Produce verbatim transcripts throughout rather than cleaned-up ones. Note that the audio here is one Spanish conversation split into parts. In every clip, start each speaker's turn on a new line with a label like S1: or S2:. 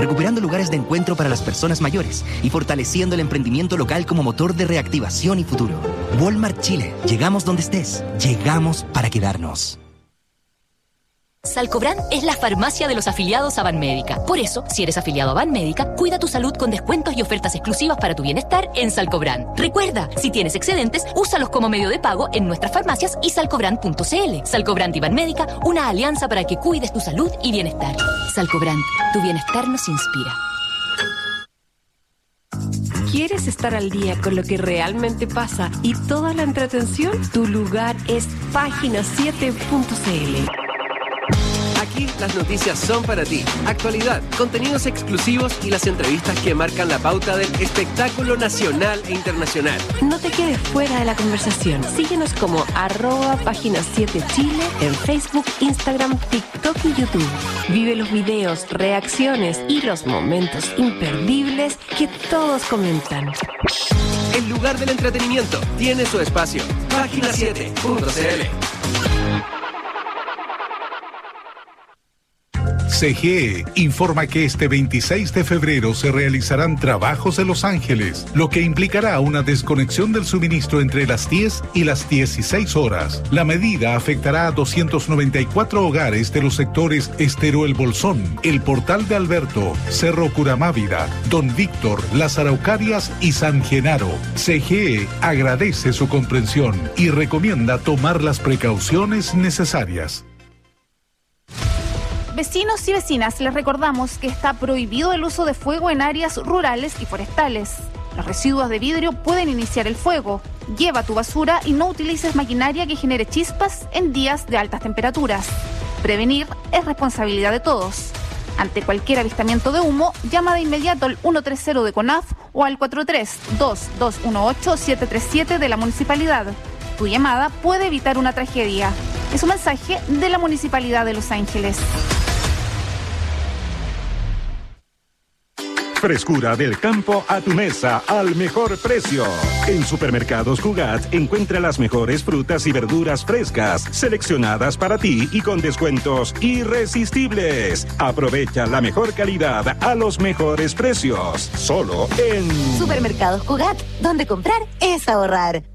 S1: recuperando lugares de encuentro para las personas mayores y fortaleciendo el emprendimiento local como motor de reactivación y futuro. Walmart Chile. Llegamos donde estés. Llegamos para quedarnos.
S2: Salcobran es la farmacia de los afiliados a Banmédica. Por eso, si eres afiliado a Banmédica, cuida tu salud con descuentos y ofertas exclusivas para tu bienestar en Salcobran. Recuerda, si tienes excedentes, úsalos como medio de pago en nuestras farmacias y salcobran punto cl. Salcobran y Banmédica, una alianza para que cuides tu salud y bienestar. Salcobran, tu bienestar nos inspira.
S3: ¿Quieres estar al día con lo que realmente pasa y toda la entretención? Tu lugar es página siete punto cl.
S4: Aquí las noticias son para ti. Actualidad, contenidos exclusivos y las entrevistas que marcan la pauta del espectáculo nacional e internacional.
S3: No te quedes fuera de la conversación. Síguenos como arroba página siete Chile en Facebook, Instagram, TikTok y YouTube. Vive los videos, reacciones y los momentos imperdibles que todos comentan.
S4: El lugar del entretenimiento tiene su espacio. página siete punto cl.
S5: C G E informa que este veintiséis de febrero se realizarán trabajos en Los Ángeles, lo que implicará una desconexión del suministro entre las diez y las dieciséis horas. La medida afectará a doscientos noventa y cuatro hogares de los sectores Estero El Bolsón, El Portal de Alberto, Cerro Curamávida, Don Víctor, Las Araucarias y San Genaro. C G E agradece su comprensión y recomienda tomar las precauciones necesarias.
S6: Vecinos y vecinas, les recordamos que está prohibido el uso de fuego en áreas rurales y forestales. Los residuos de vidrio pueden iniciar el fuego. Lleva tu basura y no utilices maquinaria que genere chispas en días de altas temperaturas. Prevenir es responsabilidad de todos. Ante cualquier avistamiento de humo, llama de inmediato al ciento treinta de CONAF o al cuatro tres dos dos uno ocho siete tres siete de la municipalidad. Tu llamada puede evitar una tragedia. Es un mensaje de la Municipalidad de Los Ángeles.
S7: Frescura del campo a tu mesa al mejor precio. En Supermercados Cugat encuentra las mejores frutas y verduras frescas, seleccionadas para ti y con descuentos irresistibles. Aprovecha la mejor calidad a los mejores precios. Solo en
S8: Supermercados Cugat, donde comprar es ahorrar.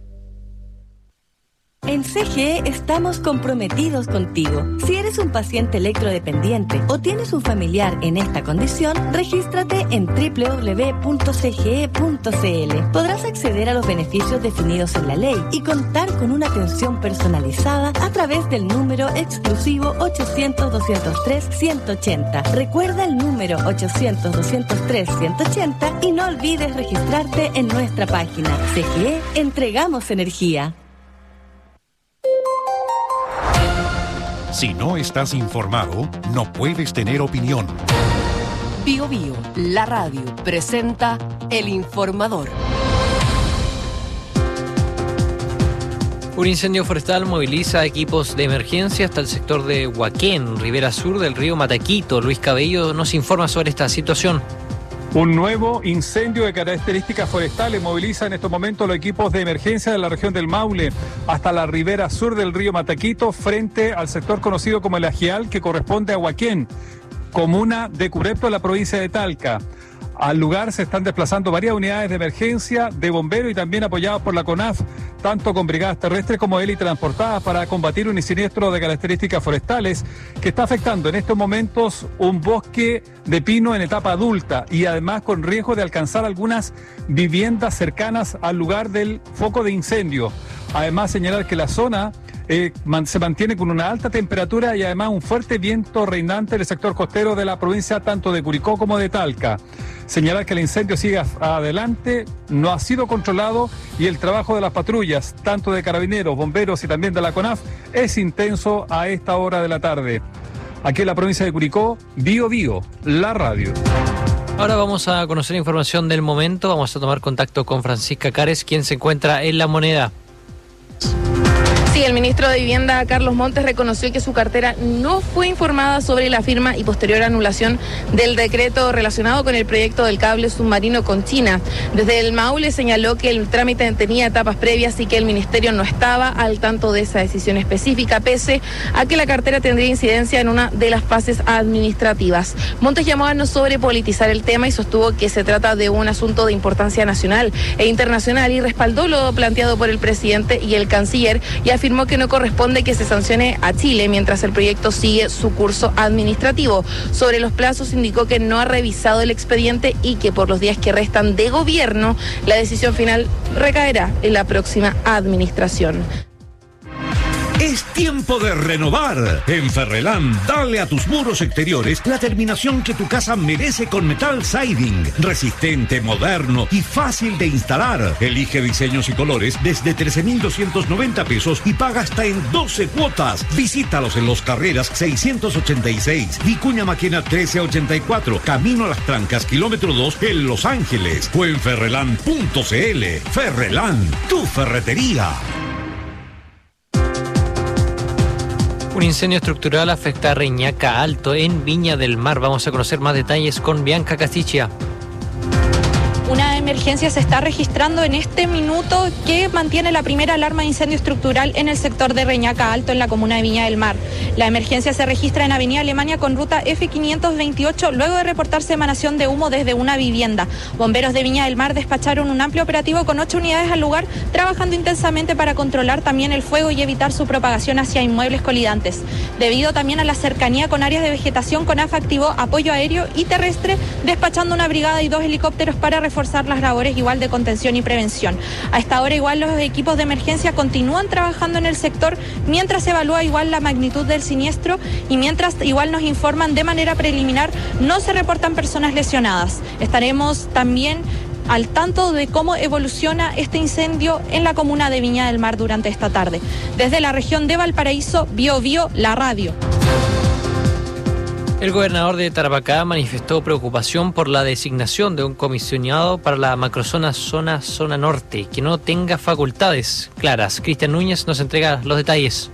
S9: En C G E estamos comprometidos contigo. Si eres un paciente electrodependiente o tienes un familiar en esta condición, regístrate en doble u doble u doble u punto c g e punto c l. Podrás acceder a los beneficios definidos en la ley y contar con una atención personalizada a través del número exclusivo ochocientos doscientos tres ciento ochenta. Recuerda el número ochocientos doscientos tres ciento ochenta y no olvides registrarte en nuestra página. C G E, entregamos energía.
S10: Si no estás informado, no puedes tener opinión.
S3: Bio Bio, la radio, presenta El Informador.
S11: Un incendio forestal moviliza equipos de emergencia hasta el sector de Huaquén, ribera sur del río Mataquito. Luis Cabello nos informa sobre esta situación.
S12: Un nuevo incendio de características forestales moviliza en estos momentos los equipos de emergencia de la región del Maule hasta la ribera sur del río Mataquito, frente al sector conocido como el Ajial, que corresponde a Huaquén, comuna de Curepto, en la provincia de Talca. Al lugar se están desplazando varias unidades de emergencia, de bomberos y también apoyados por la CONAF, tanto con brigadas terrestres como helitransportadas, para combatir un siniestro de características forestales que está afectando en estos momentos un bosque de pino en etapa adulta y además con riesgo de alcanzar algunas viviendas cercanas al lugar del foco de incendio. Además, señalar que la zona Eh, man, se mantiene con una alta temperatura y además un fuerte viento reinante en el sector costero de la provincia tanto de Curicó como de Talca. Señalar que el incendio sigue adelante, no ha sido controlado y el trabajo de las patrullas, tanto de carabineros, bomberos y también de la CONAF, es intenso a esta hora de la tarde. Aquí en la provincia de Curicó, Bio Bio, la radio.
S11: Ahora vamos a conocer información del momento. Vamos a tomar contacto con Francisca Cares, quien se encuentra en La Moneda.
S13: Sí, el ministro de Vivienda, Carlos Montes, reconoció que su cartera no fue informada sobre la firma y posterior anulación del decreto relacionado con el proyecto del cable submarino con China. Desde el Maule señaló que el trámite tenía etapas previas y que el ministerio no estaba al tanto de esa decisión específica, pese a que la cartera tendría incidencia en una de las fases administrativas. Montes llamó a no sobrepolitizar el tema y sostuvo que se trata de un asunto de importancia nacional e internacional y respaldó lo planteado por el presidente y el canciller y afirmó que no corresponde que se sancione a Chile mientras el proyecto sigue su curso administrativo. Sobre los plazos indicó que no ha revisado el expediente y que por los días que restan de gobierno la decisión final recaerá en la próxima administración.
S14: Es tiempo de renovar. En Ferrelán, dale a tus muros exteriores la terminación que tu casa merece con metal siding. Resistente, moderno y fácil de instalar. Elige diseños y colores desde trece mil doscientos noventa pesos y paga hasta en doce cuotas. Visítalos en Los Carreras seiscientos ochenta y seis, Vicuña Maquena trece ochenta y cuatro, Camino a las Trancas, kilómetro dos en Los Ángeles. O en ferrelán punto cl. Ferrelán, tu ferretería.
S11: Un incendio estructural afecta a Reñaca Alto en Viña del Mar. Vamos a conocer más detalles con Bianca Casticcia.
S15: Una emergencia se está registrando en este minuto que mantiene la primera alarma de incendio estructural en el sector de Reñaca Alto, en la comuna de Viña del Mar. La emergencia se registra en Avenida Alemania con ruta F quinientos veintiocho, luego de reportarse emanación de humo desde una vivienda. Bomberos de Viña del Mar despacharon un amplio operativo con ocho unidades al lugar, trabajando intensamente para controlar también el fuego y evitar su propagación hacia inmuebles colidantes. Debido también a la cercanía con áreas de vegetación, CONAF activó apoyo aéreo y terrestre, despachando una brigada y dos helicópteros para reforzar las labores igual de contención y prevención. A esta hora igual los equipos de emergencia continúan trabajando en el sector mientras se evalúa igual la magnitud del siniestro y mientras igual nos informan de manera preliminar no se reportan personas lesionadas. Estaremos también al tanto de cómo evoluciona este incendio en la comuna de Viña del Mar durante esta tarde. Desde la región de Valparaíso, Bio Bio, la radio.
S11: El gobernador de Tarapacá manifestó preocupación por la designación de un comisionado para la macrozona zona zona norte que no tenga facultades claras. Cristian Núñez nos entrega los detalles.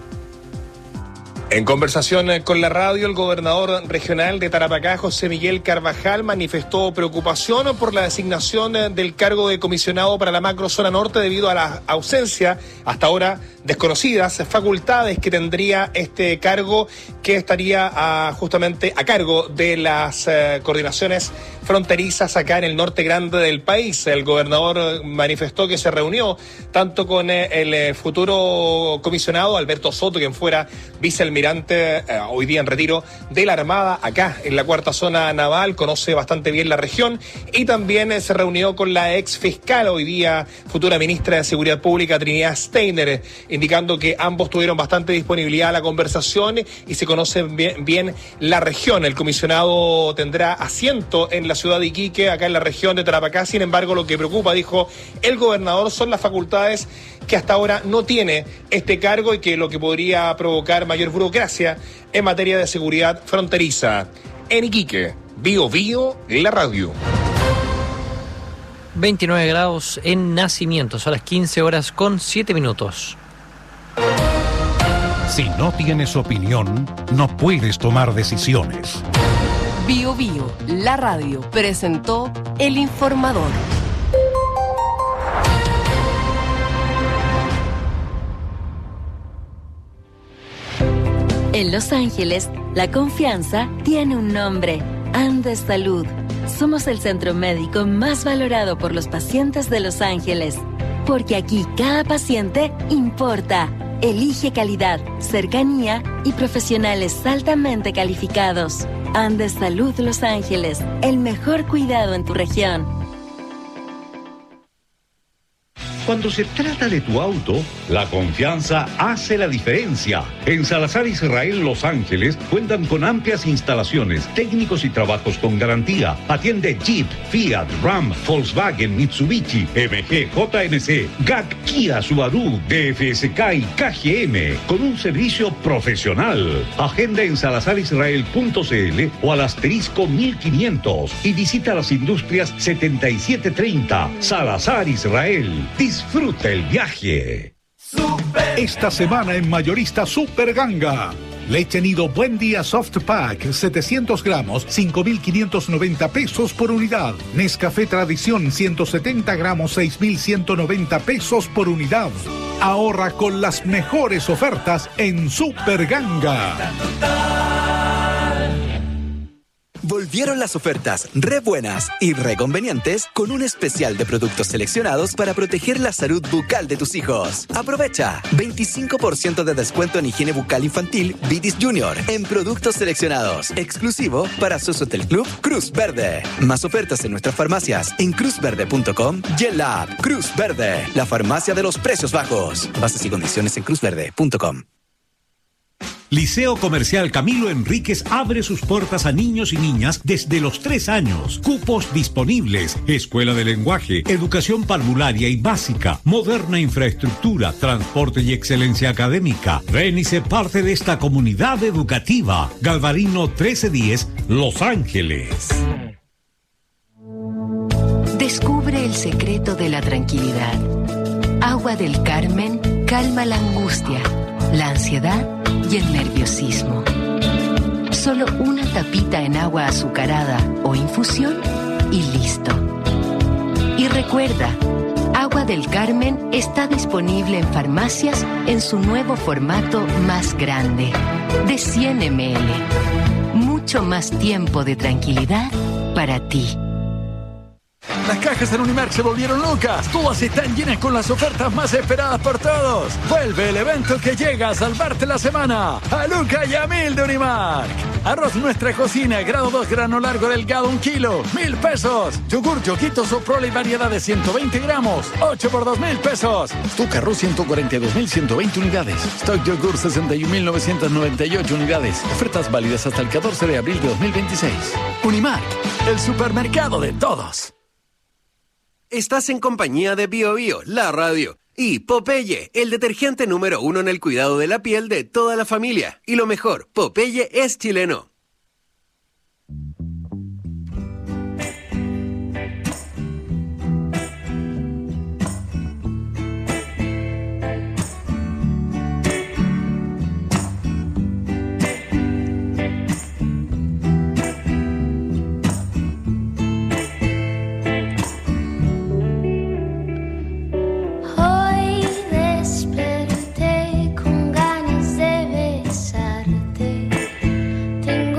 S16: En conversación con la radio, el gobernador regional de Tarapacá, José Miguel Carvajal, manifestó preocupación por la designación del cargo de comisionado para la macrozona norte debido a la ausencia, hasta ahora desconocidas, facultades que tendría este cargo, que estaría a, justamente a cargo de las eh, coordinaciones fronterizas acá en el norte grande del país. El gobernador manifestó que se reunió tanto con eh, el eh, futuro comisionado Alberto Soto, quien fuera vicealmirante, eh, hoy día en retiro, de la Armada acá en la cuarta zona naval, conoce bastante bien la región, y también eh, se reunió con la ex fiscal, hoy día futura ministra de Seguridad Pública, Trinidad Steiner, indicando que ambos tuvieron bastante disponibilidad a la conversación y se conocen bien, bien la región. El comisionado tendrá asiento en la ciudad de Iquique, acá en la región de Tarapacá. Sin embargo, lo que preocupa, dijo el gobernador, son las facultades que hasta ahora no tiene este cargo y que lo que podría provocar mayor burocracia en materia de seguridad fronteriza. En Iquique, Bio Bio, la radio.
S11: veintinueve grados en Nacimientos, a las quince horas con siete minutos.
S10: Si no tienes opinión, no puedes tomar decisiones.
S3: Bio Bio, la radio, presentó El Informador.
S9: En Los Ángeles, la confianza tiene un nombre: Andes Salud. Somos el centro médico más valorado por los pacientes de Los Ángeles, porque aquí cada paciente importa. Elige calidad, cercanía y profesionales altamente calificados. Andes Salud Los Ángeles, el mejor cuidado en tu región.
S14: Cuando se trata de tu auto, la confianza hace la diferencia. En Salazar Israel Los Ángeles cuentan con amplias instalaciones, técnicos y trabajos con garantía. Atiende Jeep, Fiat, Ram, Volkswagen, Mitsubishi, M G, J M C, G A C, Kia, Subaru, D F S K y K G M con un servicio profesional. Agenda en salazar israel punto cl o al asterisco mil quinientos y visita las industrias setenta y siete treinta. Salazar Israel. Disfruta el viaje.
S5: Esta semana en Mayorista Super Ganga. Leche Nido Buen Día Soft Pack, setecientos gramos, cinco mil quinientos noventa pesos por unidad. Nescafé Tradición, ciento setenta gramos, seis mil ciento noventa pesos por unidad. Ahorra con las mejores ofertas en Super Ganga.
S17: Volvieron las ofertas re buenas y re convenientes con un especial de productos seleccionados para proteger la salud bucal de tus hijos. Aprovecha veinticinco por ciento de descuento en higiene bucal infantil Vitis Junior en productos seleccionados, exclusivo para Sosotel Club Cruz Verde. Más ofertas en nuestras farmacias en cruz verde punto com y en la app Cruz Verde, la farmacia de los precios bajos. Bases y condiciones en cruz verde punto com.
S14: Liceo Comercial Camilo Enríquez abre sus puertas a niños y niñas desde los tres años. Cupos disponibles. Escuela de lenguaje, educación parvularia y básica, moderna infraestructura, transporte y excelencia académica. Ven y sé parte de esta comunidad educativa. Galvarino trece diez, Los Ángeles.
S3: Descubre el secreto de la tranquilidad. Agua del Carmen calma la angustia, la ansiedad y el nerviosismo. Solo una tapita en agua azucarada o infusión y listo. Y recuerda, Agua del Carmen está disponible en farmacias en su nuevo formato más grande, de cien mililitros. Mucho más tiempo de tranquilidad para ti.
S18: Las cajas en Unimark se volvieron locas. Todas están llenas con las ofertas más esperadas por todos. Vuelve el evento que llega a salvarte la semana. A Luca y a Mil de Unimark. Arroz Nuestra Cocina, grado dos, grano largo delgado, un kilo, mil pesos. Yogur Yoquito Soprole y variedad de ciento veinte gramos, ocho por dos mil pesos. Stuka Ru ciento cuarenta y dos mil ciento veinte unidades. Stock Yogur sesenta y un mil novecientos noventa y ocho unidades. Ofertas válidas hasta el catorce de abril de dos mil veintiséis. Unimark, el supermercado de todos.
S4: Estás en compañía de Bio Bio, la radio, y Popeye, el detergente número uno en el cuidado de la piel de toda la familia. Y lo mejor, Popeye es chileno.
S19: Desperté con ganas de besarte. Tengo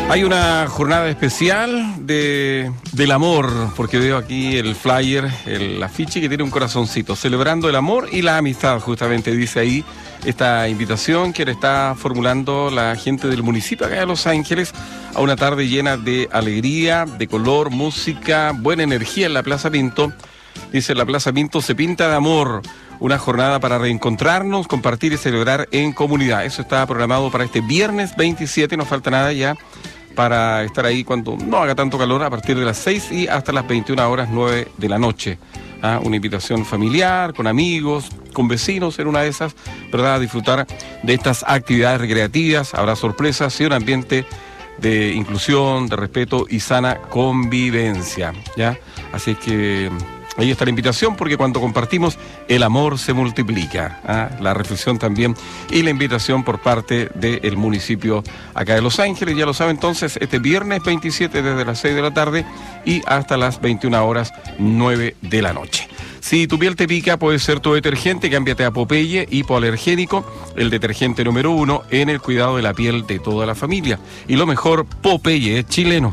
S19: Hay una jornada especial de, del amor, porque veo aquí el flyer, el afiche que tiene un corazoncito, celebrando el amor y la amistad, justamente dice ahí esta invitación que le está formulando la gente del municipio acá de Los Ángeles a una tarde llena de alegría, de color, música, buena energía en la Plaza Pinto. Dice, la Plaza Pinto se pinta de amor. Una jornada para reencontrarnos, compartir y celebrar en comunidad. Eso está programado para este viernes veintisiete, no falta nada ya para estar ahí cuando no haga tanto calor, a partir de las seis y hasta las veintiuna horas nueve de la noche. ¿Ah? Una invitación familiar, con amigos, con vecinos en una de esas, ¿verdad? A disfrutar de estas actividades recreativas. Habrá sorpresas y un ambiente de inclusión, de respeto y sana convivencia, ¿ya? Así es que ahí está la invitación, porque cuando compartimos, el amor se multiplica. ¿Ah? La reflexión también y la invitación por parte del municipio acá de Los Ángeles. Ya lo saben, entonces, este viernes veintisiete desde las seis de la tarde y hasta las veintiuna horas nueve de la noche. Si tu piel te pica, puede ser tu detergente. Cámbiate a Popeye Hipoalergénico, el detergente número uno en el cuidado de la piel de toda la familia. Y lo mejor, Popeye es chileno.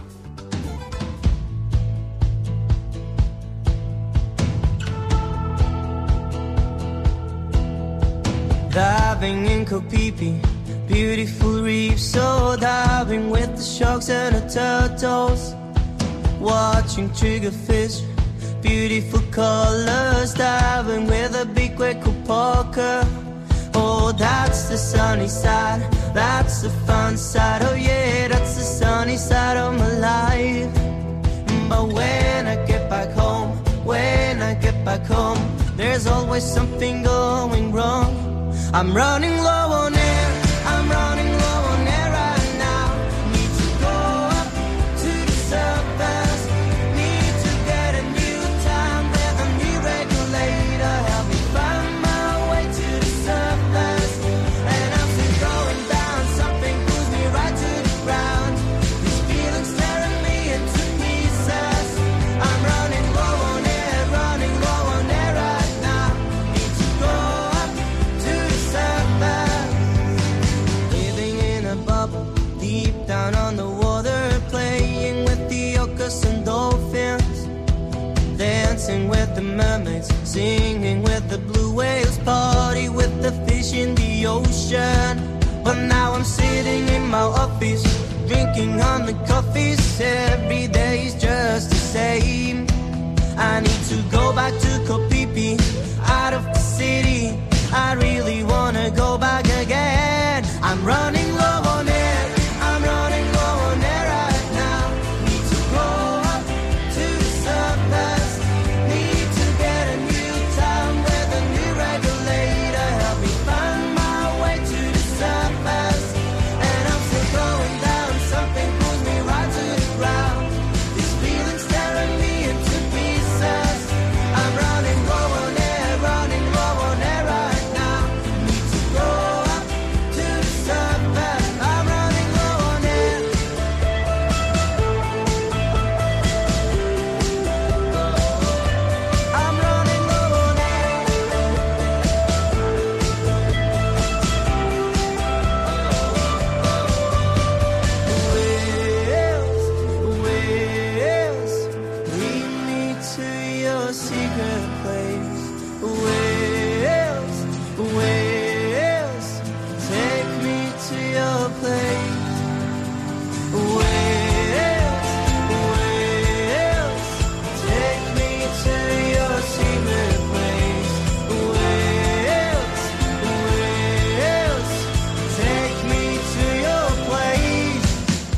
S20: Diving in Kopipi, beautiful reef, so diving with the sharks and the turtles. Watching triggerfish, beautiful colors, diving with a big Waco Parker. Oh, that's the sunny side, that's the fun side, oh yeah, that's the sunny side of my life. But when I get back home, when I get back home, there's always something going wrong. I'm running low on air, I'm running low on air right now. Need to go up to the surface, need to get a new time with a new regulator. Help me find my way to the surface. And I'm still going down, something pulls me right to the ground. These feelings tearing me into pieces. I'm running low on air, running low on air right now. Need to go up to the surface. Living in a bubble, deep down on the water, playing with the orcas and dolphins, dancing with the mermaids, singing with the blue whales, party with the fish in the ocean. But now I'm sitting in my office, drinking on the coffees. Every day's just the same. I need to go back to Kopipi, out of the city. I really wanna go back again. I'm running low on air, I'm running low on air right now. Need to go up to the surface, need to get a new time with a new regulator. Help me find my way to the surface. And I'm still going down, something pulls me right to the ground. These feelings tearing me into pieces. I'm running low on air, running low on air right now. Need to go up to the surface. I'm running low on air. I'm running low on air. Whales, whales, lead me to your secret place. Whales, whales, take me to your place. Whales, whales, take me to your secret place. Whales, whales, take me to your place.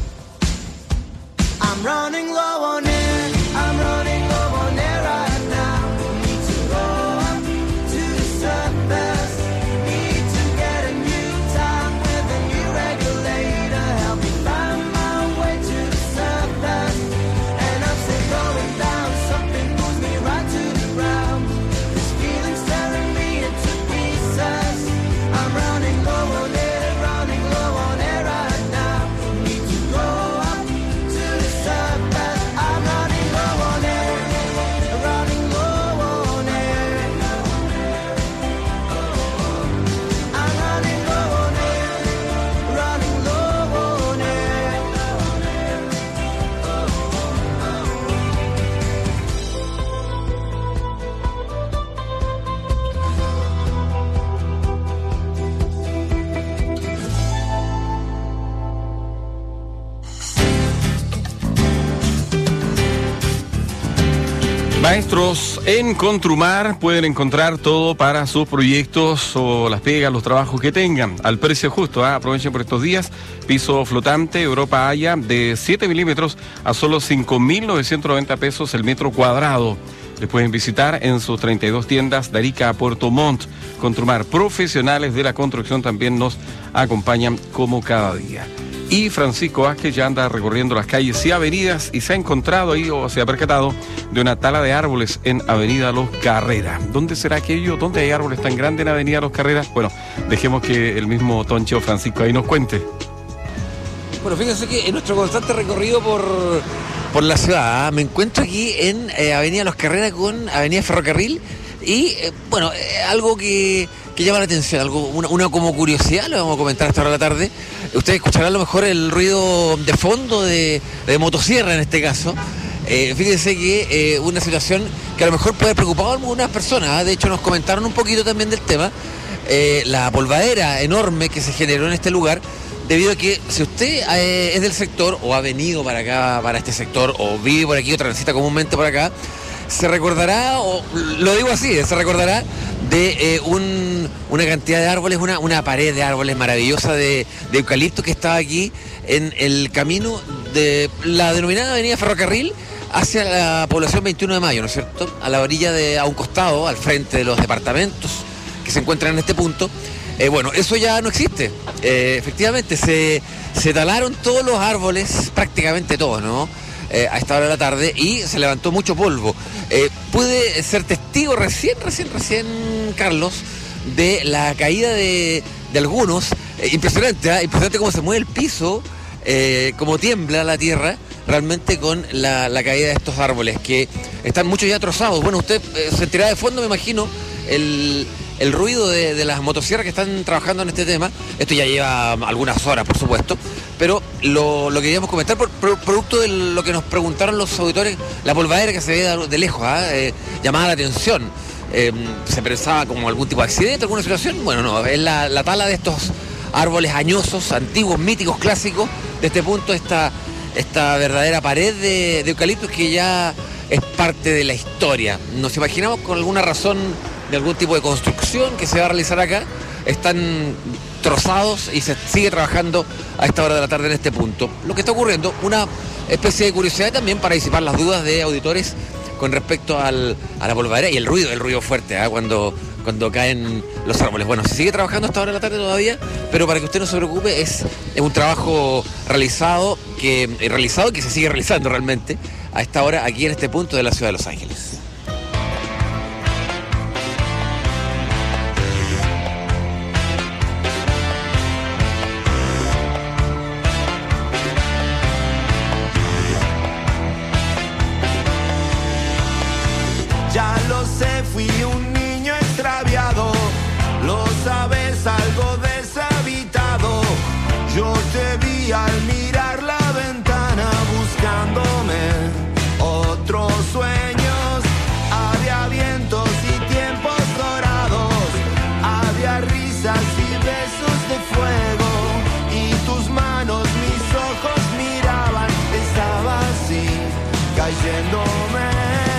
S20: I'm running low on air, I'm running low on air right now. Need to go up to the surface, need to get a new time with a new regulator. Help me find my way to the surface. And I'm still going down, something pulls me right to the ground. This feeling's tearing me into pieces. I'm running low on air, running low on air right now. Need to go up to the surface.
S19: Maestros, en Contrumar pueden encontrar todo para sus proyectos o las pegas, los trabajos que tengan, al precio justo. ¿eh? Aprovechen por estos días. Piso flotante Europa Haya de siete milímetros a solo cinco mil novecientos noventa pesos el metro cuadrado. Les pueden visitar en sus treinta y dos tiendas de Arica a Puerto Montt. Contrumar, profesionales de la construcción, también nos acompañan como cada día. Y Francisco Vázquez ya anda recorriendo las calles y avenidas y se ha encontrado ahí o se ha percatado de una tala de árboles en Avenida Los Carreras. ¿Dónde será aquello? ¿Dónde hay árboles tan grandes en Avenida Los Carreras? Bueno, dejemos que el mismo Toncho Francisco ahí nos cuente.
S21: Bueno, fíjense que en nuestro constante recorrido por, por la ciudad, ¿eh? me encuentro aquí en eh, Avenida Los Carreras con Avenida Ferrocarril y, eh, bueno, eh, algo que... que llama la atención, algo, una, una como curiosidad, lo vamos a comentar hasta ahora de la tarde. Ustedes escucharán a lo mejor el ruido de fondo de, de motosierra en este caso. Eh, fíjense que eh, una situación que a lo mejor puede preocupar a algunas personas, ¿eh? De hecho nos comentaron un poquito también del tema, eh, la polvadera enorme que se generó en este lugar, debido a que si usted eh, es del sector o ha venido para acá, para este sector, o vive por aquí o transita comúnmente por acá, se recordará, o lo digo así, se recordará de eh, un, una cantidad de árboles, una, una pared de árboles maravillosa de, de eucalipto que estaba aquí en el camino de la denominada Avenida Ferrocarril hacia la población veintiuno de mayo, ¿no es cierto? A la orilla de, a un costado, al frente de los departamentos que se encuentran en este punto. Eh, bueno, eso ya no existe. Eh, efectivamente, se, se talaron todos los árboles, prácticamente todos, ¿no? Eh, a esta hora de la tarde y se levantó mucho polvo. Eh, pude ser testigo recién, recién, recién, Carlos, de la caída de, de algunos. Eh, impresionante, ¿eh? Impresionante cómo se mueve el piso, eh, cómo tiembla la tierra, realmente con la, la caída de estos árboles, que están muchos ya trozados. Bueno, usted eh, sentirá de fondo, me imagino, el... el ruido de, de las motosierras que están trabajando en este tema. Esto ya lleva algunas horas, por supuesto, pero lo, lo queríamos comentar por, por producto de lo que nos preguntaron los auditores, la polvadera que se ve de, de lejos, ¿eh? Eh, llamaba la atención. Eh, se pensaba como algún tipo de accidente, alguna situación. Bueno, no, es la, la tala de estos árboles añosos, antiguos, míticos, clásicos. De este punto, esta, esta verdadera pared de, de eucaliptos que ya es parte de la historia. Nos imaginamos con alguna razón de algún tipo de construcción que se va a realizar acá, están trozados y se sigue trabajando a esta hora de la tarde en este punto. Lo que está ocurriendo, una especie de curiosidad también para disipar las dudas de auditores con respecto al, a la polvadera y el ruido, el ruido fuerte, ¿eh? cuando, cuando caen los árboles. Bueno, se sigue trabajando a esta hora de la tarde todavía, pero para que usted no se preocupe, es, es un trabajo realizado que, realizado que se sigue realizando realmente a esta hora aquí en este punto de la ciudad de Los Ángeles.
S20: Ya lo sé, fui un niño extraviado, lo sabes, algo deshabitado. Yo te vi al mirar la ventana buscándome otros sueños. Había vientos y tiempos dorados, había risas y besos de fuego. Y tus manos, mis ojos miraban, estaba así, cayéndome.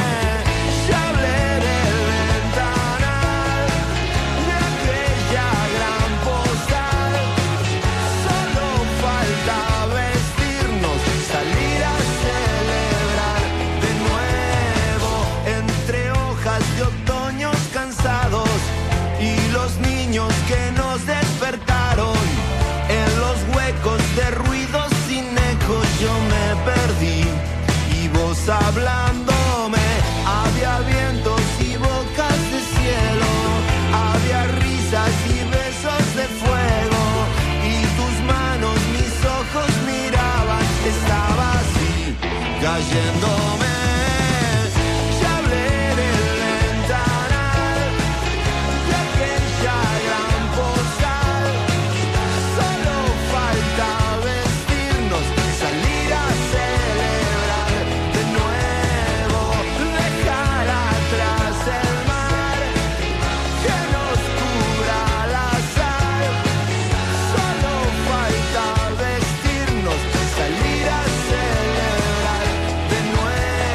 S20: Que nos despertaron en los huecos de ruidos sin eco. Yo me perdí y vos hablándome. Había vientos y bocas de cielo, había risas y besos de fuego. Y tus manos, mis ojos miraban, estaba así, cayéndome. Salir a celebrar de nuevo.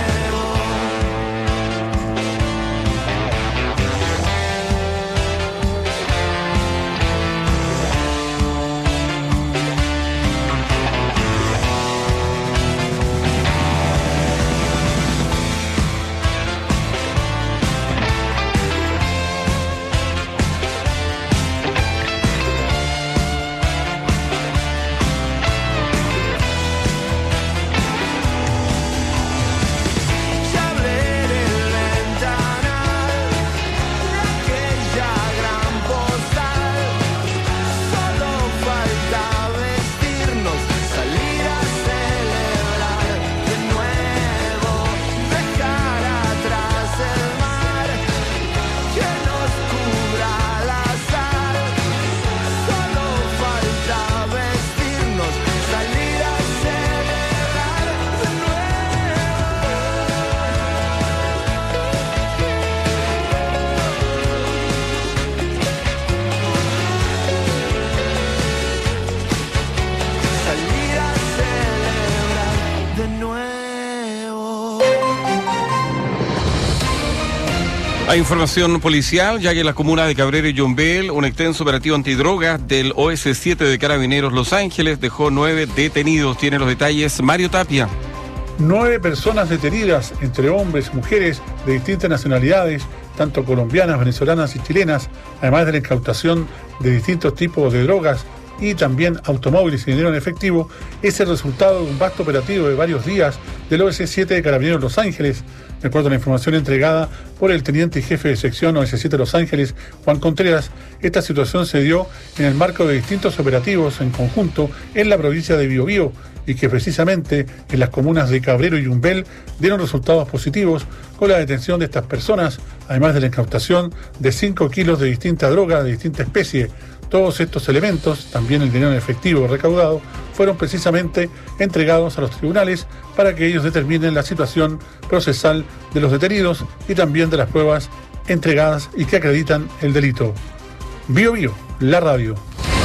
S19: Hay información policial, ya que en la comuna de Cabrero y Yumbel, un extenso operativo antidrogas del O S siete de Carabineros Los Ángeles dejó nueve detenidos. Tiene los detalles Mario Tapia.
S1: Nueve personas detenidas, entre hombres y mujeres de distintas nacionalidades, tanto colombianas, venezolanas y chilenas, además de la incautación de distintos tipos de drogas y también automóviles y dinero en efectivo, es el resultado de un vasto operativo de varios días del O S siete de Carabineros Los Ángeles. De acuerdo a la información entregada por el teniente y jefe de sección O S siete Los Ángeles, Juan Contreras, esta situación se dio en el marco de distintos operativos en conjunto en la provincia de Biobío y que precisamente en las comunas de Cabrero y Yumbel dieron resultados positivos con la detención de estas personas, además de la incautación de cinco kilos de distinta droga de distinta especie. Todos estos elementos, también el dinero en efectivo recaudado, fueron precisamente entregados a los tribunales para que ellos determinen la situación procesal de los detenidos y también de las pruebas entregadas y que acreditan el delito. Bio Bio, la radio.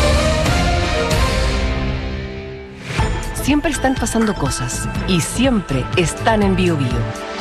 S3: Siempre están pasando cosas y siempre están en Bio Bio.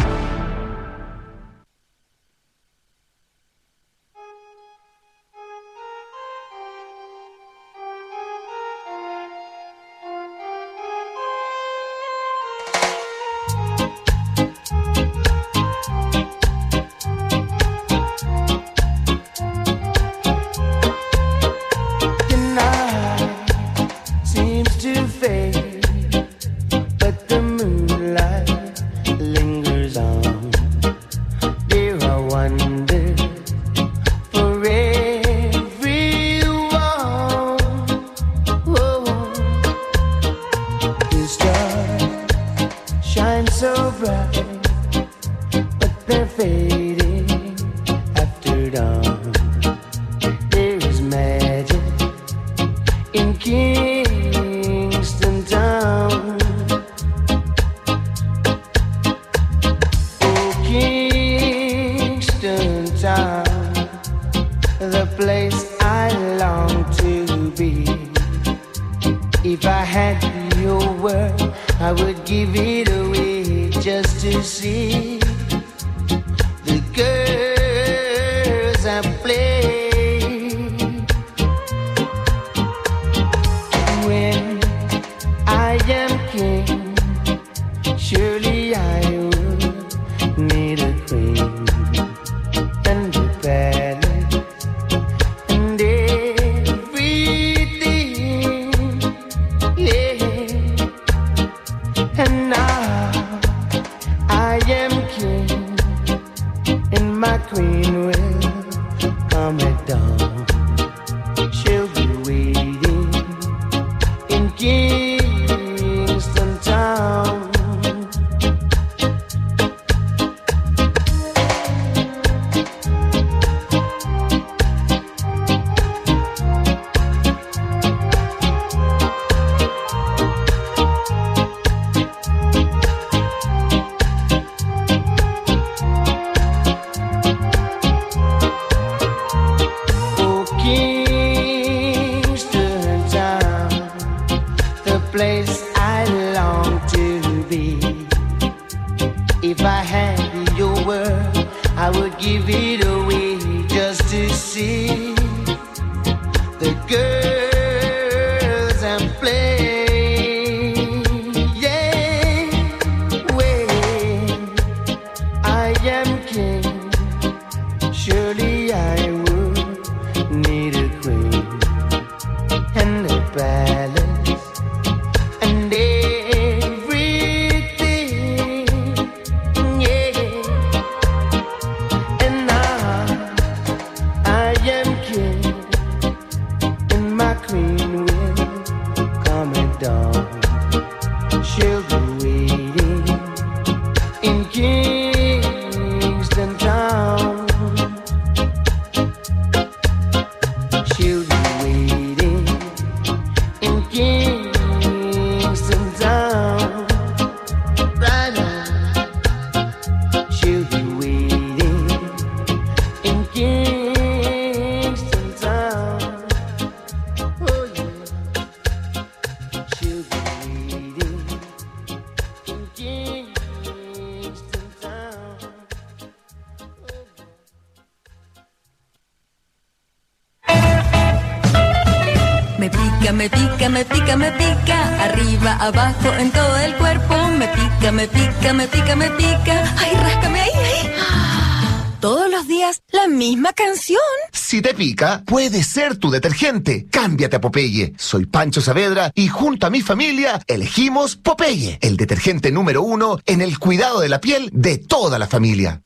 S9: pica, me pica, me pica, me pica. Arriba, abajo, en todo el cuerpo. Me pica, me pica, me pica, me pica. Ay, ráscame ahí, ahí. Todos los días, la misma canción.
S2: Si te pica, puede ser tu detergente. Cámbiate a Popeye. Soy Pancho Saavedra y junto a mi familia elegimos Popeye, el detergente número uno en el cuidado de la piel de toda la familia.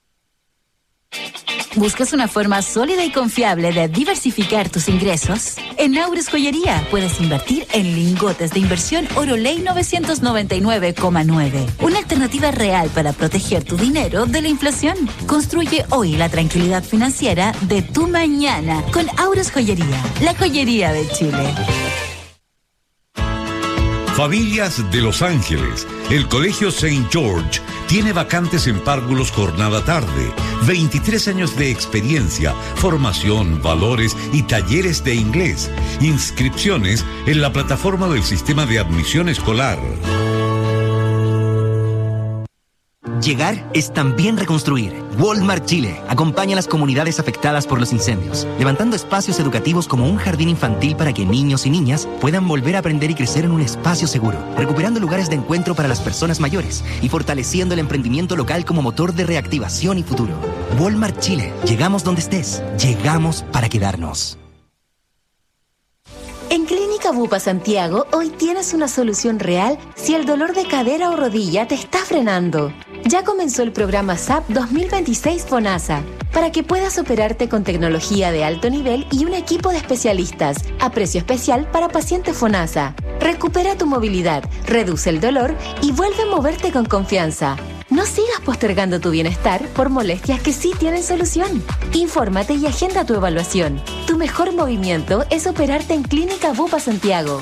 S22: ¿Buscas una forma sólida y confiable de diversificar tus ingresos? En Aures Joyería puedes invertir en lingotes de inversión Oroley novecientos noventa y nueve coma nueve. Una alternativa real para proteger tu dinero de la inflación. Construye hoy la tranquilidad financiera de tu mañana con Aures Joyería, la joyería de Chile.
S14: Familias de Los Ángeles, el Colegio Saint George tiene vacantes en párvulos jornada tarde, veintitrés años de experiencia, formación, valores y talleres de inglés. Inscripciones en la plataforma del Sistema de Admisión Escolar.
S23: Llegar es también reconstruir. Walmart Chile acompaña a las comunidades afectadas por los incendios, levantando espacios educativos como un jardín infantil para que niños y niñas puedan volver a aprender y crecer en un espacio seguro, recuperando lugares de encuentro para las personas mayores y fortaleciendo el emprendimiento local como motor de reactivación y futuro. Walmart Chile. Llegamos donde estés. Llegamos para quedarnos.
S8: En Clínica Bupa Santiago, hoy tienes una solución real si el dolor de cadera o rodilla te está frenando. Ya comenzó el programa S A P dos mil veintiséis FONASA, para que puedas operarte con tecnología de alto nivel y un equipo de especialistas, a precio especial para pacientes FONASA. Recupera tu movilidad, reduce el dolor y vuelve a moverte con confianza. No sigas postergando tu bienestar por molestias que sí tienen solución. Infórmate y agenda tu evaluación. Tu mejor movimiento es operarte en Clínica Bupa Santiago.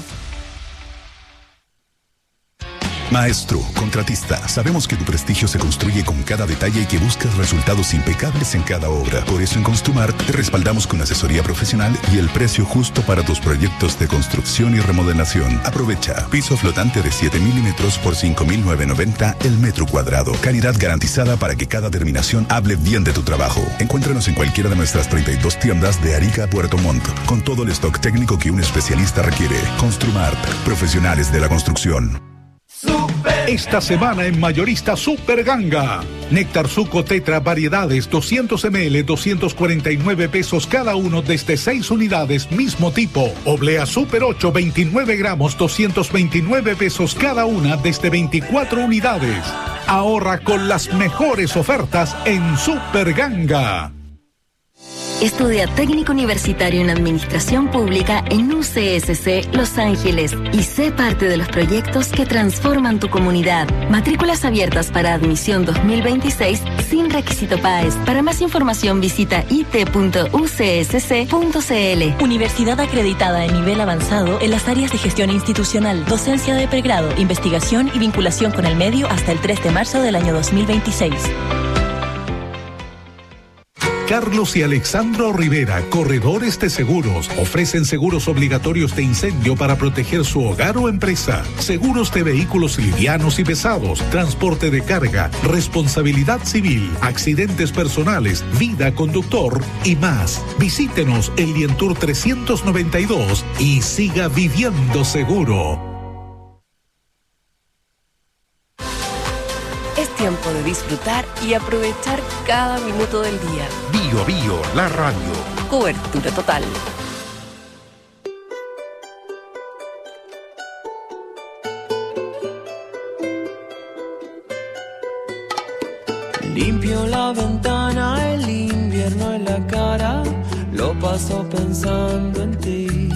S24: Maestro, contratista, sabemos que tu prestigio se construye con cada detalle y que buscas resultados impecables en cada obra. Por eso en Construmart te respaldamos con asesoría profesional y el precio justo para tus proyectos de construcción y remodelación. Aprovecha. Piso flotante de siete milímetros por cinco mil novecientos noventa el metro cuadrado. Calidad garantizada para que cada terminación hable bien de tu trabajo. Encuéntranos en cualquiera de nuestras treinta y dos tiendas de Arica a Puerto Montt, con todo el stock técnico que un especialista requiere. Construmart, profesionales de la construcción.
S5: Esta semana en Mayorista Super Ganga. Néctar Suco Tetra variedades doscientos mililitros, doscientos cuarenta y nueve pesos cada uno desde seis unidades, mismo tipo. Oblea Super ocho, veintinueve gramos, doscientos veintinueve pesos cada una desde veinticuatro unidades. Ahorra con las mejores ofertas en Super Ganga.
S22: Estudia técnico universitario en Administración Pública en U C S C Los Ángeles y sé parte de los proyectos que transforman tu comunidad. Matrículas abiertas para admisión dos mil veintiséis sin requisito P A E S. Para más información visita i t punto u c s c punto c l.
S25: Universidad acreditada en nivel avanzado en las áreas de gestión institucional, docencia de pregrado, investigación y vinculación con el medio hasta el tres de marzo del año dos mil veintiséis.
S5: Carlos y Alexandro Rivera, corredores de seguros, ofrecen seguros obligatorios de incendio para proteger su hogar o empresa, seguros de vehículos livianos y pesados, transporte de carga, responsabilidad civil, accidentes personales, vida conductor y más. Visítenos en Lientour trescientos noventa y dos y siga viviendo seguro.
S3: Es tiempo de disfrutar y aprovechar cada minuto del día.
S10: Bio Bio, la radio.
S3: Cobertura total.
S20: Limpio la ventana, el invierno en la cara, lo paso pensando en ti.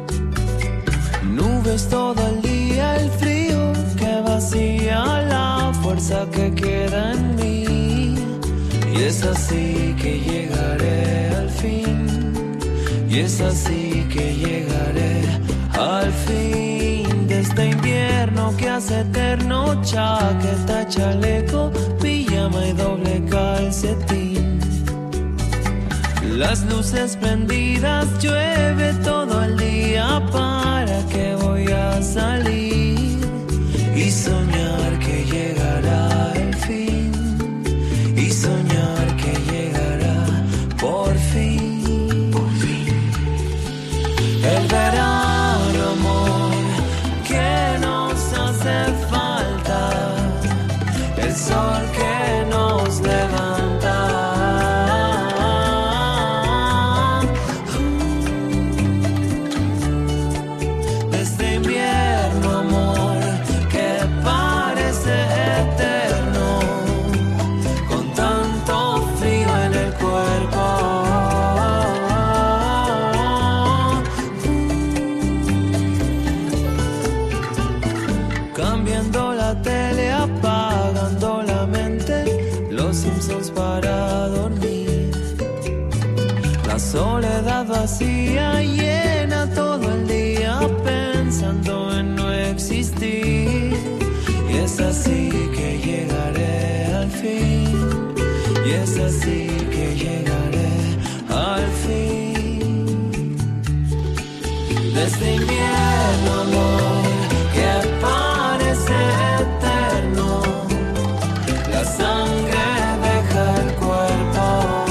S20: Nubes todo el día, el frío que vacía la fuerza que queda en mí. Y es así que llegaré al fin. Y es así que llegaré al fin de este invierno que hace eterno. Chaqueta, chaleco, pijama y doble calcetín. Las luces prendidas, llueve todo el día. ¿Para qué voy a salir y soñar que llegará el fin? Y soñar que llegará por fin. Por fin. El verano el sol que nos levanta. Este invierno, amor, que parece eterno, con tanto frío en el cuerpo. Cambiando la tele, apagando la mente, los Simpsons para dormir. La soledad vacía llena todo el día pensando en no existir. Y es así que llegaré al fin. Y es así que llegaré al fin. Desde invierno, amor, que parece eterno, la sangre deja el cuerpo.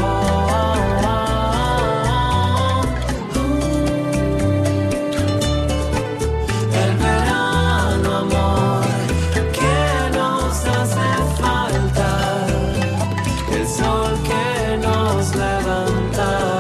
S20: El verano, amor, que nos hace falta, el sol que nos levanta.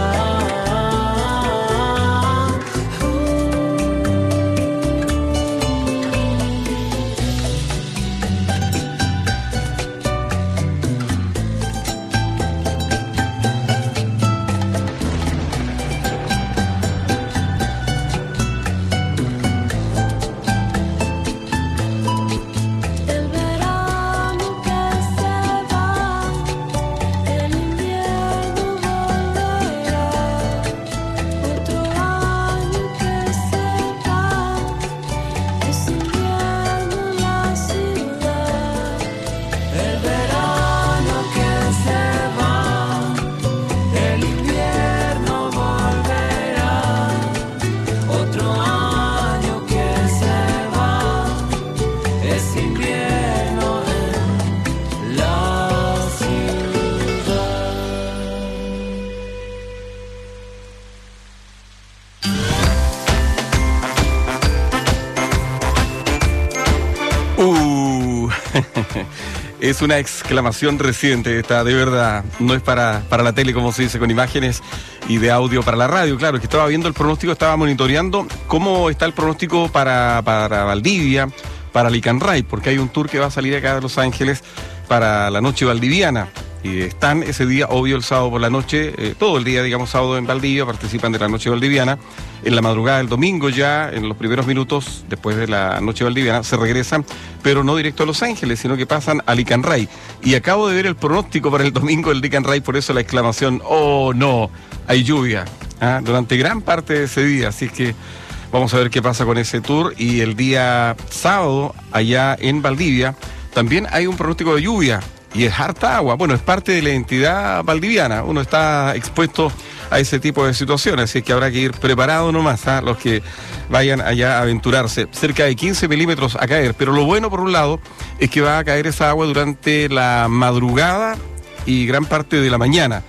S20: El verano que se va, el invierno volverá. Otro año que se va, es invierno en la ciudad. El verano que se va, el invierno volverá. Otro año que se va, es invierno en la ciudad.
S19: Uh, es una exclamación reciente esta, de verdad. No es para, para la tele, como se dice, con imágenes y de audio para la radio. Claro, que estaba viendo el pronóstico, estaba monitoreando cómo está el pronóstico para, para Valdivia, para Licanray, porque hay un tour que va a salir acá de Los Ángeles para la noche valdiviana. Y están ese día, obvio, el sábado por la noche, eh, todo el día, digamos, sábado en Valdivia, participan de la noche valdiviana. En la madrugada del domingo ya, en los primeros minutos, después de la noche valdiviana, se regresan, pero no directo a Los Ángeles, sino que pasan a Licanray. Y acabo de ver el pronóstico para el domingo del Licanray, por eso la exclamación, ¡oh, no! Hay lluvia, ¿ah? Durante gran parte de ese día, así es que vamos a ver qué pasa con ese tour. Y el día sábado, allá en Valdivia, también hay un pronóstico de lluvia. Y es harta agua. Bueno, es parte de la identidad valdiviana. Uno está expuesto a ese tipo de situaciones, así que habrá que ir preparado nomás a los que vayan allá a aventurarse. Cerca de quince milímetros a caer, pero lo bueno por un lado es que va a caer esa agua durante la madrugada y gran parte de la mañana.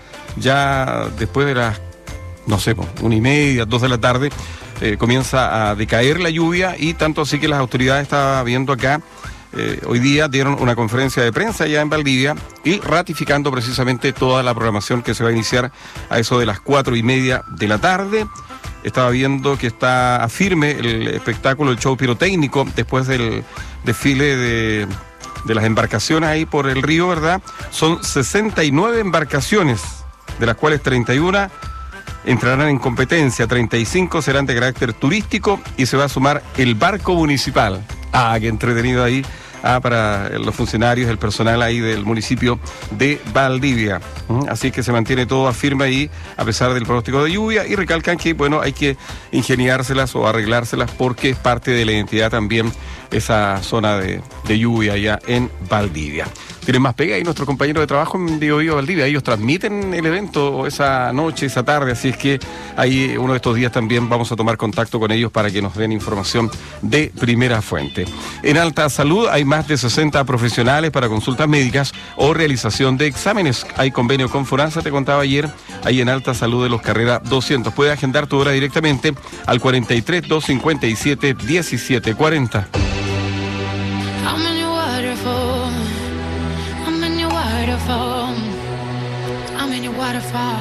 S19: Ya después de las, no sé, una y media, dos de la tarde, eh, comienza a decaer la lluvia, y tanto así que las autoridades, estaba viendo acá, Eh, hoy día dieron una conferencia de prensa allá en Valdivia y ratificando precisamente toda la programación que se va a iniciar a eso de las cuatro y media de la tarde. Estaba viendo que está firme el espectáculo, el show pirotécnico, después del desfile de, de las embarcaciones ahí por el río, ¿verdad? Son sesenta y nueve embarcaciones, de las cuales treinta y una entrarán en competencia, treinta y cinco serán de carácter turístico y se va a sumar el barco municipal. Ah, qué entretenido ahí, ah, para los funcionarios, el personal ahí del municipio de Valdivia. ¿Mm? Así que se mantiene todo firme ahí, a pesar del pronóstico de lluvia, y recalcan que, bueno, hay que ingeniárselas o arreglárselas porque es parte de la identidad también esa zona de, de lluvia allá en Valdivia. Tienen más pega ahí nuestro compañero de trabajo en Bio Bio Valdivia. Ellos transmiten el evento esa noche, esa tarde, así es que ahí uno de estos días también vamos a tomar contacto con ellos para que nos den información de primera fuente. En Alta Salud hay más de sesenta profesionales para consultas médicas o realización de exámenes. Hay convenio con FONASA, te contaba ayer, ahí en Alta Salud de los Carrera doscientos. Puedes agendar tu hora directamente al cuarenta y tres, doscientos cincuenta y siete, diecisiete cuarenta.
S20: How many waterfalls
S6: waterfall. I'm in your waterfall.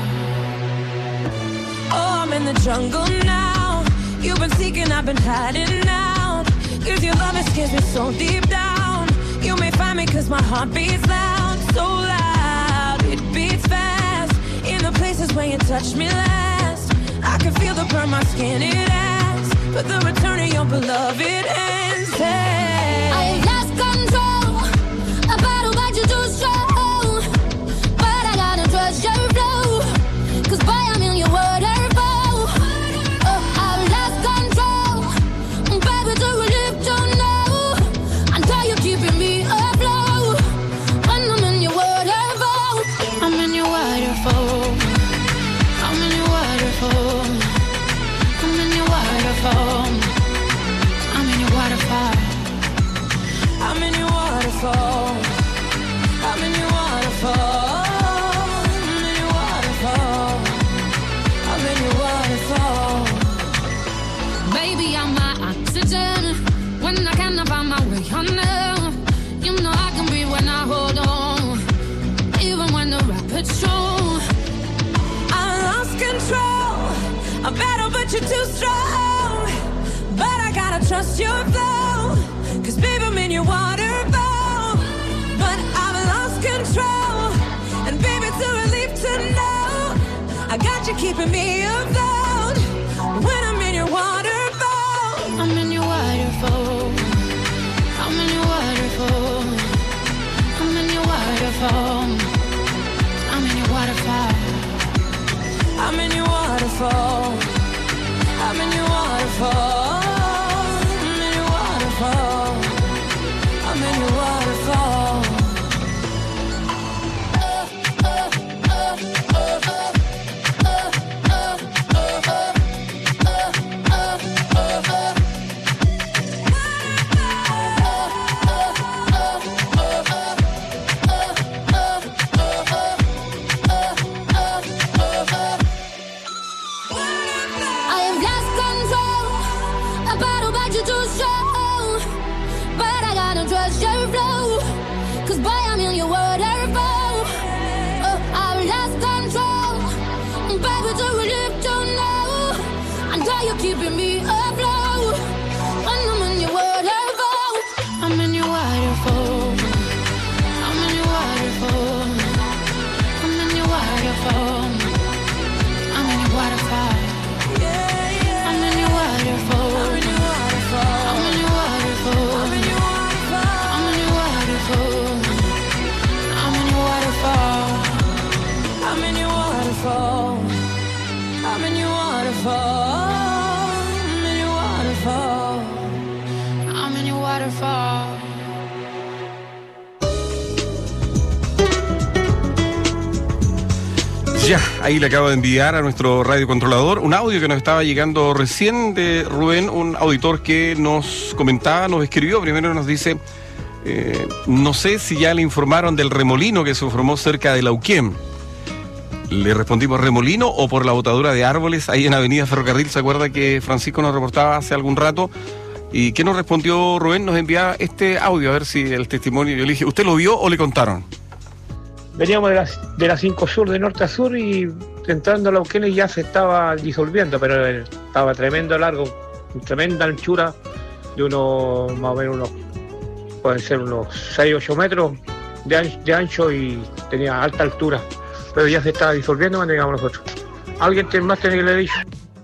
S7: Oh, I'm in the jungle now. You've been seeking, I've been hiding now. Cause your love scares me so deep down. You may find me cause my heart beats loud. So loud, it beats fast. In the places where you touched me last, I can feel the burn my skin, it asks. But the return of your beloved ends. Hey.
S6: I lost control. A battle but you're too strong. But I gotta trust your flow. Cause boy, I'm in your waterfall. Oh, I lost control. Baby, to relieve to know. Until you're keeping me afloat. When I'm in your waterfall. I'm in your waterfall. I'm in your waterfall. I'm in your waterfall. I'm in your waterfall.
S7: I'm in your waterfall. I'm in your waterfall. I'm in your waterfall. I'm in your waterfall.
S6: Baby, I'm my oxygen. When I cannot find my way under, you know I can breathe when I hold on. Even when the rapids show.
S7: I lost control. I'm better, but you're too strong. But I gotta trust your flow. Cause baby, I'm in your waterfall. But I've lost control. And baby, it's a relief to know I got you keeping me afloat. When I'm in your waterfall.
S6: I'm in your waterfall. I'm in your waterfall. I'm in your waterfall. I'm in your waterfall.
S7: I'm in your waterfall. I'm in your waterfall. I'm in your waterfall. I'm in your waterfall.
S6: I have lost control. A battle but you're too strong. But I gotta trust your flow. Cause boy, I'm in your waterfall. Oh, I've lost control. Baby, to relieve to know. Until you're keeping me afloat. When I'm in your waterfall. I'm in your waterfall. I'm in your waterfall. I'm in your waterfall. I'm in your waterfall. I'm in your waterfall. I'm in your waterfall. I'm in your waterfall. I'm in your waterfall. I'm in your waterfall.
S7: I'm in your waterfall. I'm in your waterfall. I'm in your waterfall.
S6: I'm in your waterfall.
S19: Ya, ahí le acabo de enviar a nuestro radiocontrolador un audio que nos estaba llegando recién de Rubén, un auditor que nos comentaba, nos escribió, primero nos dice, eh, no sé si ya le informaron del remolino que se formó cerca de Lauquén. Le respondimos, ¿remolino o por la botadura de árboles ahí en Avenida Ferrocarril? ¿Se acuerda que Francisco nos reportaba hace algún rato? ¿Y qué nos respondió Rubén? Nos enviaba este audio, a ver si el testimonio, yo le dije, ¿usted lo vio o le contaron?
S12: Veníamos de la, de la cinco Sur, de norte a sur, y entrando a Lauquén ya se estaba disolviendo, pero estaba tremendo largo, tremenda anchura, de unos, más o menos unos, pueden ser unos seis ocho metros de ancho, de ancho, y tenía alta altura, pero ya se estaba disolviendo cuando llegamos nosotros. Alguien más tenía que le dicho.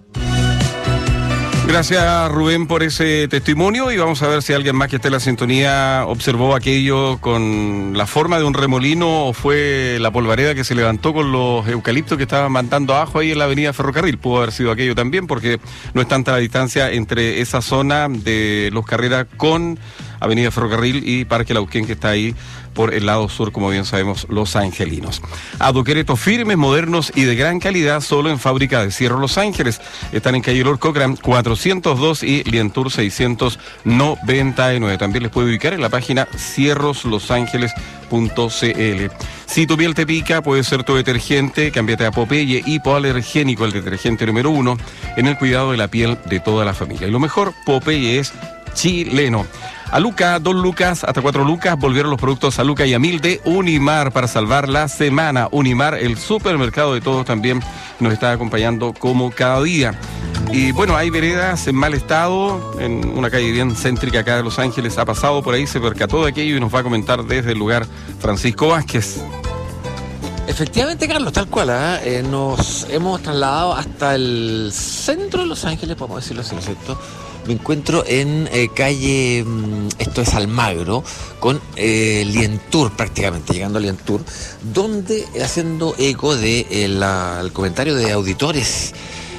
S19: Gracias, Rubén, por ese testimonio, y vamos a ver si alguien más que esté en la sintonía observó aquello con la forma de un remolino o fue la polvareda que se levantó con los eucaliptos que estaban mandando abajo ahí en la avenida Ferrocarril. Pudo haber sido aquello también, porque no es tanta la distancia entre esa zona de Los Carreras con avenida Ferrocarril y Parque Lauquén, que está ahí por el lado sur, como bien sabemos, Los Angelinos. Adoqueretos firmes, modernos y de gran calidad, solo en Fábrica de Cierro Los Ángeles. Están en calle Lord Cochrane cuatrocientos dos y Lientour seiscientos noventa y nueve. También les puede ubicar en la página cierros los ángeles punto c l. Si tu piel te pica, puede ser tu detergente. Cámbiate a Popeye Hipoalergénico, el detergente número uno en el cuidado de la piel de toda la familia. Y lo mejor, Popeye es chileno. A Luca, dos lucas, hasta cuatro lucas, volvieron los productos a Luca y a Mil de Unimar para salvar la semana. Unimar, el supermercado de todos, también nos está acompañando como cada día. Y bueno, hay veredas en mal estado, en una calle bien céntrica acá de Los Ángeles. Ha pasado por ahí, se percató de aquello y nos va a comentar desde el lugar Francisco Vázquez.
S21: Efectivamente, Carlos, tal cual, ¿eh? Eh, nos hemos trasladado hasta el centro de Los Ángeles, podemos decirlo así, ¿no es cierto? Me encuentro en eh, calle, esto es Almagro, con eh, Lientour prácticamente, llegando a Lientour, donde haciendo eco del de, eh, comentario de auditores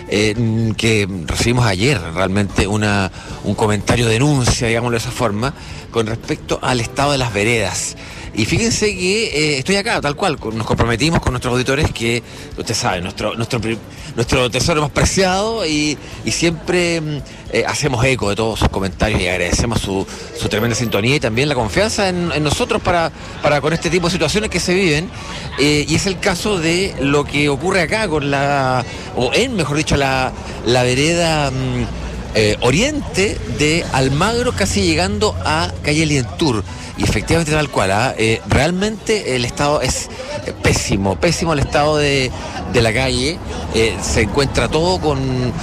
S21: eh, que recibimos ayer, realmente una, un comentario de denuncia, digámoslo de esa forma, con respecto al estado de las veredas. Y fíjense que eh, estoy acá, tal cual, nos comprometimos con nuestros auditores que, usted sabe, nuestro nuestro nuestro tesoro más preciado y, y siempre eh, hacemos eco de todos sus comentarios y agradecemos su, su tremenda sintonía y también la confianza en, en nosotros para, para con este tipo de situaciones que se viven. Eh, y es el caso de lo que ocurre acá con la, o en, mejor dicho, la, la vereda eh, oriente de Almagro, casi llegando a calle Lientour. Y efectivamente tal cual, ¿eh? Eh, realmente el estado es pésimo, pésimo el estado de, de la calle, eh, se encuentra todo con,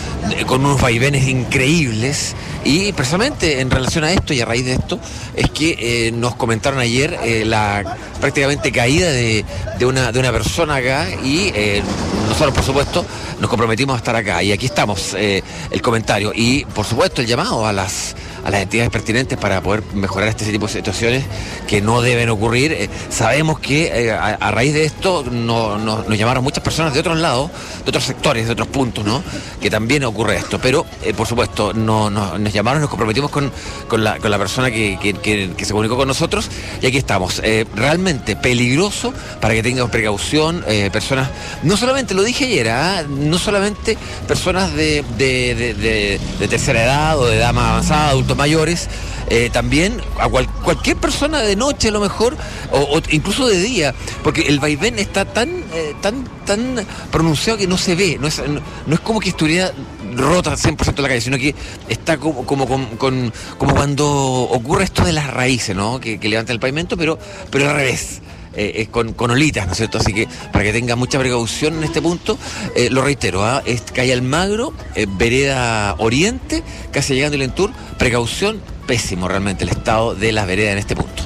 S21: con unos vaivenes increíbles y precisamente en relación a esto y a raíz de esto es que eh, nos comentaron ayer eh, la prácticamente caída de, de, una, de una persona acá y eh, nosotros por supuesto nos comprometimos a estar acá y aquí estamos, eh, el comentario y por supuesto el llamado a las a las entidades pertinentes para poder mejorar este tipo de situaciones que no deben ocurrir. Eh, sabemos que eh, a, a raíz de esto no, no, nos llamaron muchas personas de otros lados, de otros sectores, de otros puntos, ¿no? Que también ocurre esto, pero eh, por supuesto no, no, nos llamaron, nos comprometimos con, con, la, con la persona que, que, que, que se comunicó con nosotros y aquí estamos. Eh, realmente peligroso para que tengan precaución, eh, personas, no solamente, lo dije ayer, ¿eh? no solamente personas de, de, de, de, de tercera edad o de edad más avanzada, adultos mayores, eh, también a cual, cualquier persona de noche a lo mejor, o, o incluso de día, porque el vaivén está tan, eh, tan, tan pronunciado que no se ve, no es, no, no es como que estuviera rota cien por ciento la calle, sino que está como, como, con, con, como cuando ocurre esto de las raíces, ¿no? Que, que levantan el pavimento, pero, pero al revés. Eh, con, con olitas, ¿no es cierto? Así que para que tenga mucha precaución en este punto, eh, lo reitero, ¿eh? es calle Almagro, eh, vereda Oriente, casi llegando a Lientour, precaución, pésimo realmente el estado de las veredas en este punto.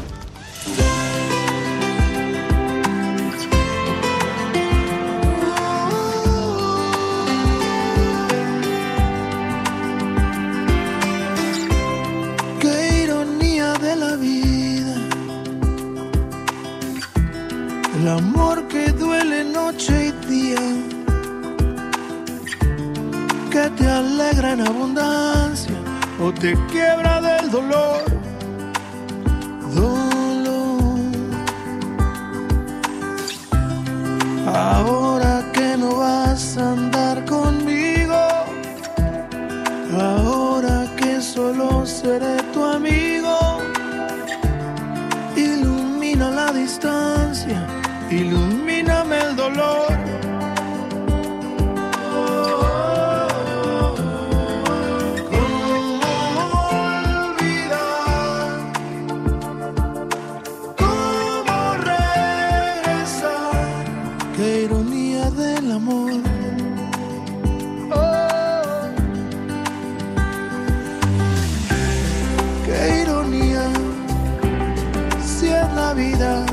S11: El amor que duele noche y día, que te alegra en abundancia o te quiebra del dolor, dolor. Ahora que no vas a andar conmigo, ahora que solo seré tu amigo, ilumina la distancia, ilumíname el dolor. ¿Cómo olvidar? ¿Cómo regresar? Qué ironía del amor. Oh. Qué ironía, si es la vida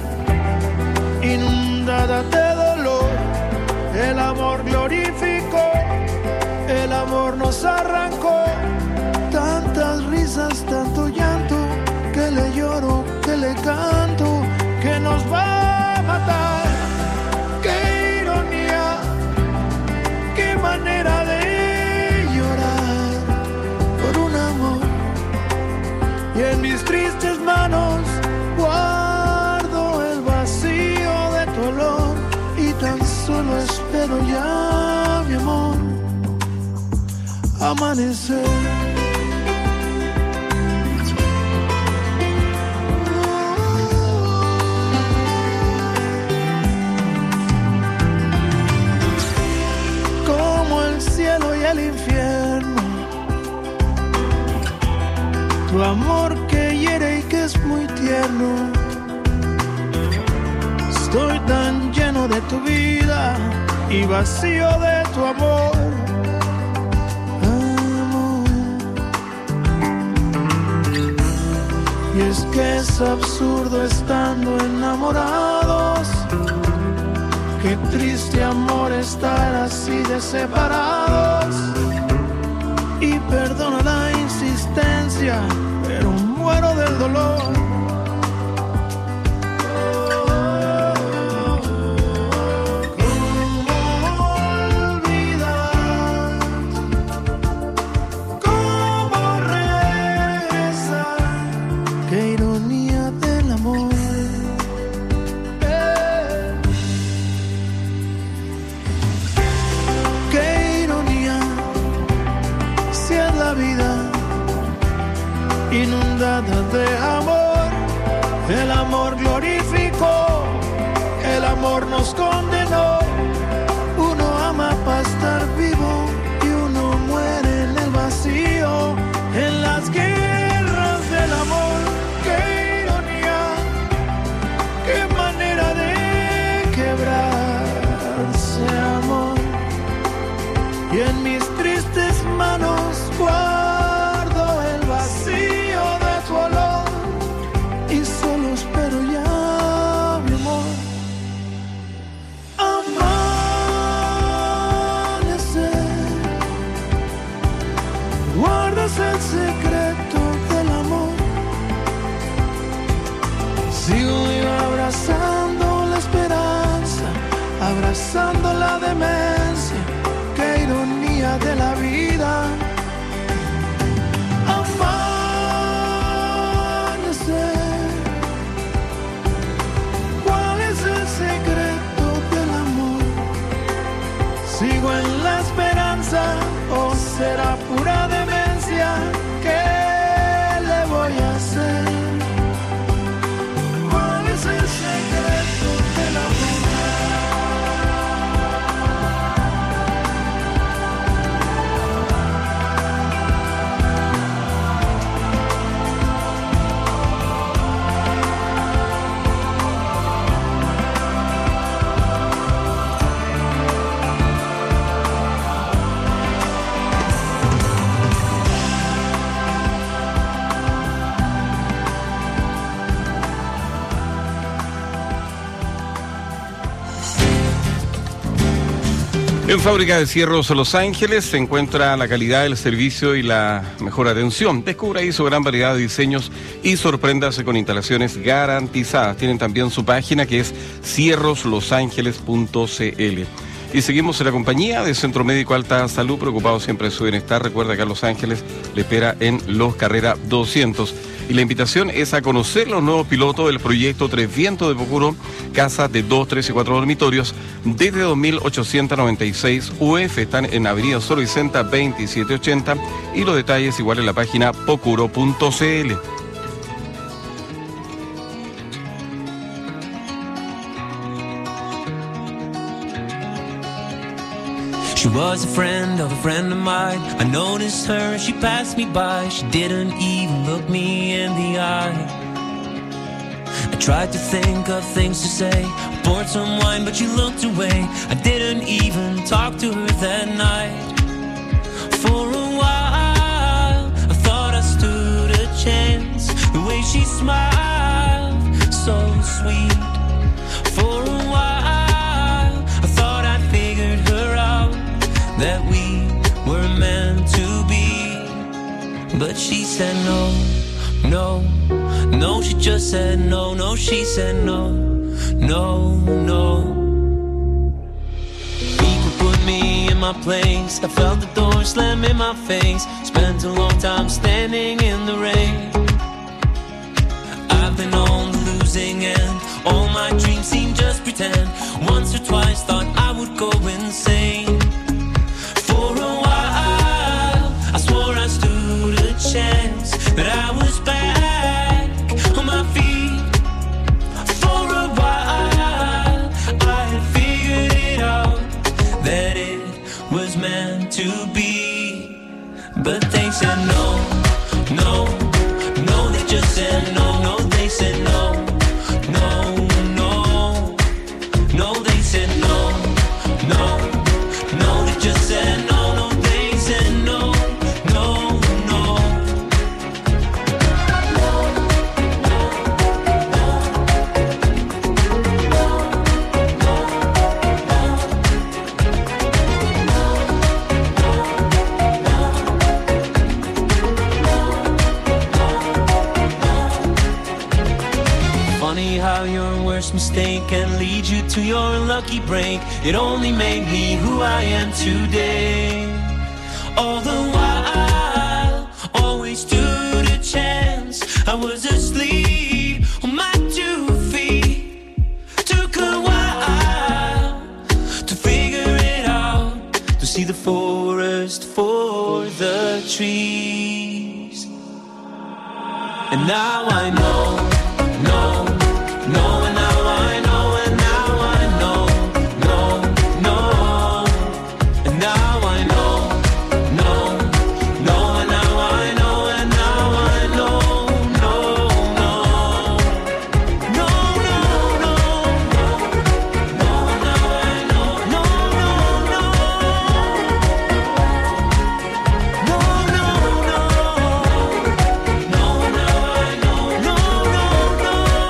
S11: inundada de dolor, el amor glorificó, el amor nos arrancó, tantas risas, tanto llanto, que le lloro, que le canto, que nos va a matar. Qué ironía, qué manera de llorar por un amor, y en mis tristes manos guardo el vacío de tu olor y tan solo espero ya, mi amor, amanecer. Como el cielo y el infierno, amor que hiere y que es muy tierno. Estoy tan lleno de tu vida y vacío de tu amor. Amor. Y es que es absurdo estando enamorados. Qué triste amor estar así de separados. Y perdono la insistencia, pero muero del dolor. ¿Cómo olvidar? ¿Cómo regresar? Qué ironía del amor. Eh. Qué ironía. Si es la vida inundada de amor, el amor glorificó, el amor nos condenó. Uno ama para estar vivo y uno muere en el vacío, en las guerras del amor. Qué ironía, qué manera de quebrarse, amor. Y en mis tristes manos guardo el vacío de tu olor y solo espero ya, mi amor, amanecer. Guardas el secreto del amor. Sigo yo abrazando la esperanza, abrazando la demencia. Qué ironía de la vida. Amanecer. ¿Cuál es el secreto del amor? ¿Sigo en la esperanza o será pura demencia? ¿Qué le voy a hacer? ¿Cuál es el secreto del amor?
S19: En Fábrica de Cierros Los Ángeles se encuentra la calidad del servicio y la mejor atención. Descubra ahí su gran variedad de diseños y sorpréndase con instalaciones garantizadas. Tienen también su página que es cierros los ángeles punto c l. Y seguimos en la compañía de Centro Médico Alta Salud, preocupado siempre de su bienestar. Recuerda que a Los Ángeles le espera en Los Carrera doscientos. Y la invitación es a conocer los nuevos pilotos del proyecto Tres Vientos de Pocuro, casas de dos, tres y cuatro dormitorios, desde dos mil ochocientos noventa y seis U F. Están en Avenida Sor Vicenta veintisiete ochenta y los detalles igual en la página pocuro punto c l.
S20: She was a friend of a friend of mine. I noticed her, she passed me by. She didn't even look me in the eye. I tried to think of things to say, poured some wine but she looked away. I didn't even talk to her that night. For a while I thought I stood a chance. The way she smiled, so sweet. For a while I thought I figured her out, that we were meant to be. But she said no, no, no. She just said no, no. She said no, no, no. People put me in my place. I felt the door slam in my face. Spent a long time standing in the rain. I've been on the losing end. All my dreams seem just pretend. Once or twice thought I would go insane. For a while I swore I stood a chance, that I was back on my feet. For a while I had figured it out, that it was meant to be. But they said no, no, me how your worst mistake can lead you to your lucky break. It only made me who I am today. All the while, always stood a chance. I was asleep on my two feet. Took a while to figure it out, to see the forest for the trees. And now I know, know, know, and now I know, and now I know, know, know, and now I know, know, know, and now I know, and now I know, know, know, no, no, no, no, now I know, no, no, no, no, no, no, no, now I know, no, no, no.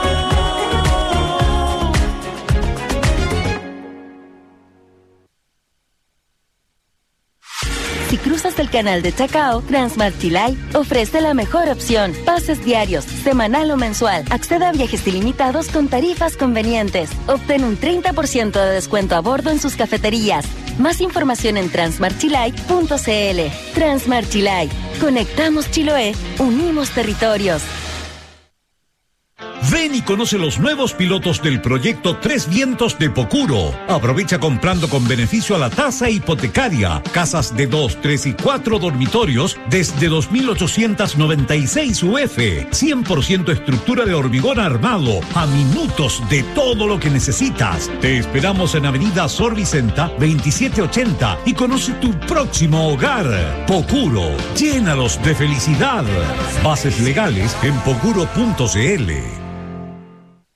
S9: Si cruzas el canal de Chacao, Transmart Chilay ofrece la mejor opción. Pases diarios, semanal o mensual. Accede a viajes ilimitados con tarifas convenientes. Obtén un treinta por ciento de descuento a bordo en sus cafeterías. Más información en transmart chilay punto c l. Transmart Chilay. Conectamos Chiloé, unimos territorios.
S14: Ven y conoce los nuevos pilotos del proyecto Tres Vientos de Pocuro. Aprovecha comprando con beneficio a la tasa hipotecaria. Casas de dos, tres y cuatro dormitorios desde dos mil ochocientos noventa y seis U F. cien por ciento estructura de hormigón armado. A minutos de todo lo que necesitas. Te esperamos en Avenida Sor Vicenta veintisiete ochenta y conoce tu próximo hogar. Pocuro. Llénalos de felicidad. Bases legales en pocuro punto c l.